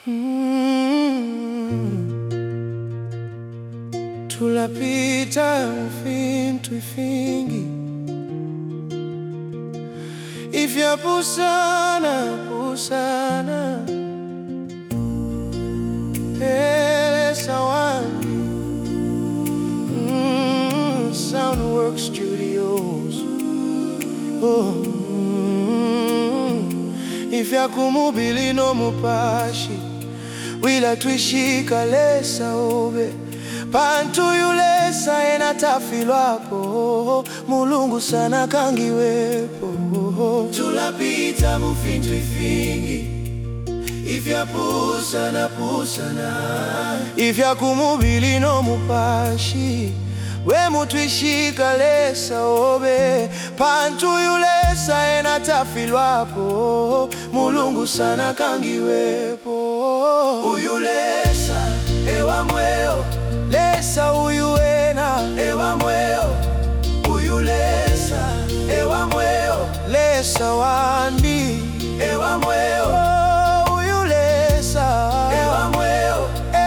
Tulapita ufintu ifingi ifya pusana elesa wangi Soundwork Studios. Ifya kumubili no mupashi wila twishika lesa obe pantu yulesa ena tafilwapo mulungu sana kangiwepo. Tulapita mufintu ifingi ifya pusana ifya kumubili no mupashi wemu twishika lesa obe pantu yulesa ena tafilwapo mulungu sana kangiwepo. Uyulesa ewa mweo lesa uyuena ewa mweo uyulesa ewa mweo lesa wandi ewa mweo uyulesa ewa mweo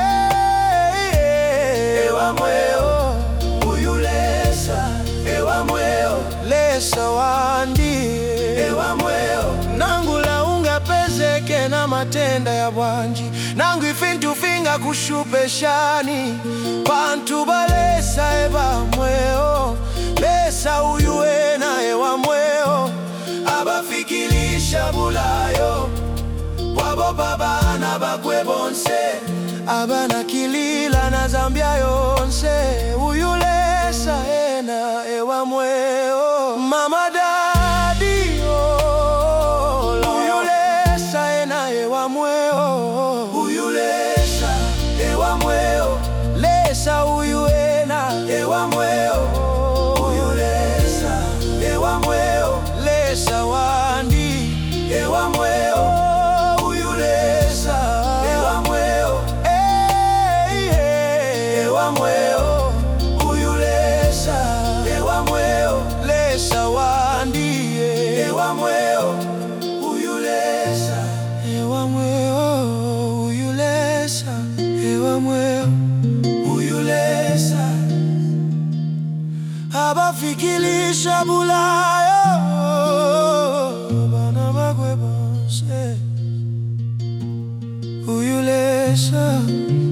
ewa mweo uyulesa ewa mweo lesa wandi ewa mweo nangula ungapezeke na matenda ya bwanji nangu ifintu finga kushupeshani pantu balesa eba mweo lesa uyuena ewa mweo abafikilisha bulayo wabo babana bakwe bonse abana kilila na Zambia yonse uyulesa ena ewa mweo mama daddy uyulesa ena ewa mweo uyulesa ewa mweo lesa uyuena ewa mweo uyulesa ewa mweo lesa wandi ewa mweo uyulesa ewa mweo ewa mweo uyulesa ewa mweo lesa wandi ewa mweo uyulesa ewa mweo uyulesa ewa mweo uyulesa abafikilisha bulayo bana bakwe bonse uyulesa